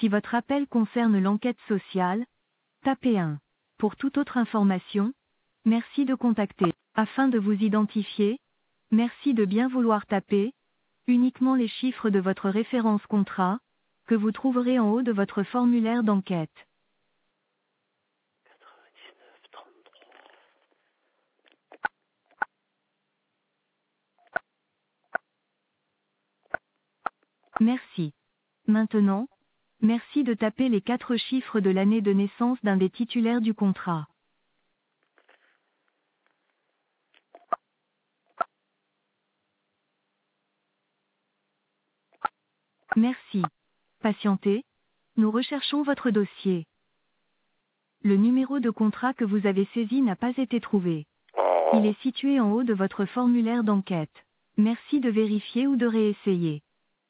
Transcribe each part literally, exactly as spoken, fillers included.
Si votre appel concerne l'enquête sociale, tapez un. Pour toute autre information, merci de contacter. Afin de vous identifier, merci de bien vouloir taper uniquement les chiffres de votre référence contrat, que vous trouverez en haut de votre formulaire d'enquête. quatre-vingt-dix-neuf trente-trois. Merci. Maintenant, merci de taper les quatre chiffres de l'année de naissance d'un des titulaires du contrat. Merci. Patientez, nous recherchons votre dossier. Le numéro de contrat que vous avez saisi n'a pas été trouvé. Il est situé en haut de votre formulaire d'enquête. Merci de vérifier ou de réessayer.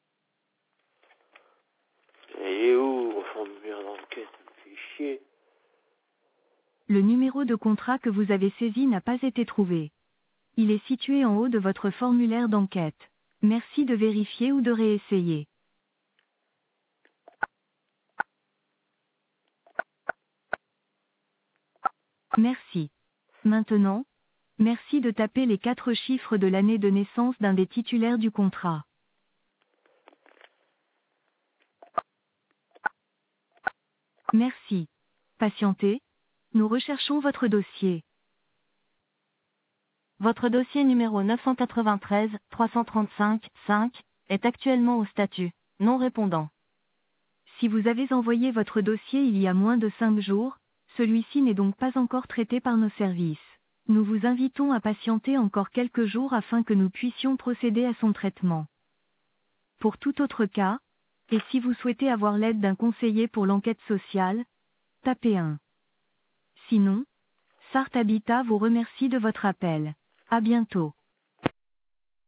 Et où mon formulaire d'enquête? Ça me fait chier. Le numéro de contrat que vous avez saisi n'a pas été trouvé. Il est situé en haut de votre formulaire d'enquête. Merci de vérifier ou de réessayer. Merci. Maintenant, merci de taper les quatre chiffres de l'année de naissance d'un des titulaires du contrat. Merci. Patientez, nous recherchons votre dossier. Votre dossier numéro neuf cent quatre-vingt-treize trois cent trente-cinq cinq est actuellement au statut non répondant. Si vous avez envoyé votre dossier il y a moins de cinq jours, celui-ci n'est donc pas encore traité par nos services. Nous vous invitons à patienter encore quelques jours afin que nous puissions procéder à son traitement. Pour tout autre cas, et si vous souhaitez avoir l'aide d'un conseiller pour l'enquête sociale, tapez un. Sinon, Sart Habitat vous remercie de votre appel. À bientôt.